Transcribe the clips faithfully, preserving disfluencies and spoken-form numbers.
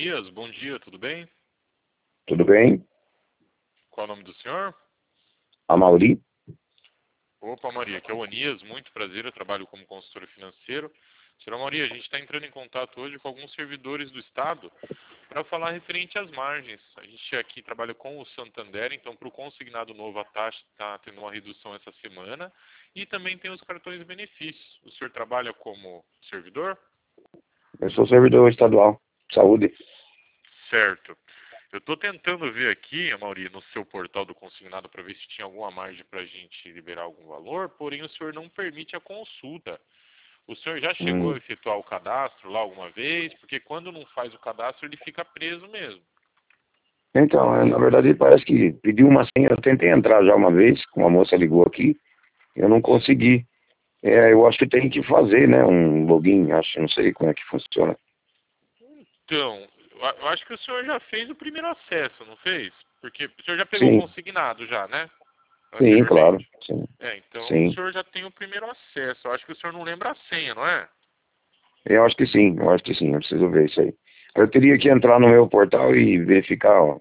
Onias, bom dia, tudo bem? Tudo bem? Qual é o nome do senhor? Amauri? Opa, Maria, aqui é o Onias, muito prazer, eu trabalho como consultor financeiro. Senhora Maria, a gente está entrando em contato hoje com alguns servidores do Estado para falar referente às margens. A gente aqui trabalha com o Santander, então para o consignado novo a taxa está tendo uma redução essa semana e também tem os cartões de benefícios. O senhor trabalha como servidor? Eu sou servidor estadual de saúde. Certo. Eu estou tentando ver aqui, Amauri, no seu portal do consignado para ver se tinha alguma margem para a gente liberar algum valor, porém o senhor não permite a consulta. O senhor já chegou Hum. a efetuar o cadastro lá alguma vez? Porque quando não faz o cadastro ele fica preso mesmo. Então, é, na verdade, parece que pediu uma senha. Eu tentei entrar já uma vez, uma moça ligou aqui, eu não consegui. É, eu acho que tem que fazer, né, um login, acho, não sei como é que funciona. Então, eu a- eu acho que o senhor já fez o primeiro acesso, não fez? Porque o senhor já pegou o Sim, consignado já, né? sim, claro, Anteriormente. sim, É, então o sim. senhor já tem o primeiro acesso. Eu acho que o senhor não lembra a senha, não é? Eu acho que sim, eu acho que sim, eu preciso ver isso aí. Eu teria que entrar no meu portal e verificar, ó.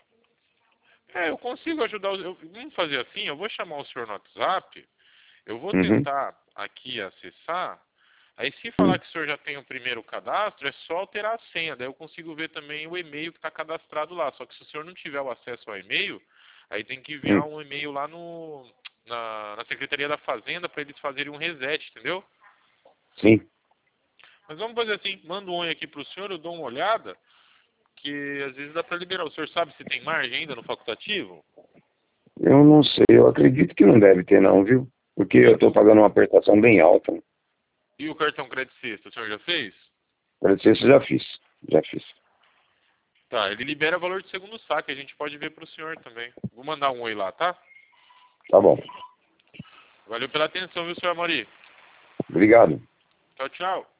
É, eu consigo ajudar. o- Eu, vamos fazer assim, eu vou chamar o senhor no WhatsApp, eu vou Uhum, tentar aqui acessar. Aí se falar uhum, que o senhor já tem o primeiro cadastro, é só alterar a senha. Daí eu consigo ver também o e-mail que está cadastrado lá. Só que se o senhor não tiver o acesso ao e-mail, aí tem que uhum, enviar um e-mail lá no, na, na Secretaria da Fazenda para eles fazerem um reset, entendeu? sim. Mas vamos fazer assim, manda um oi aqui pro senhor, eu dou uma olhada, que às vezes dá para liberar. O senhor sabe se tem margem ainda no facultativo? Eu não sei, eu acredito que não deve ter não, viu? Porque eu Mas tô o, pagando uma prestação bem alta. e o cartão crédito sexta, o senhor já fez? Agradecer, já fiz, já fiz. Tá, ele libera valor de segundo saque, a gente pode ver pro senhor também. Vou mandar um oi lá, tá? Tá bom. Valeu pela atenção, viu, senhor Amori? Obrigado. Tchau, tchau.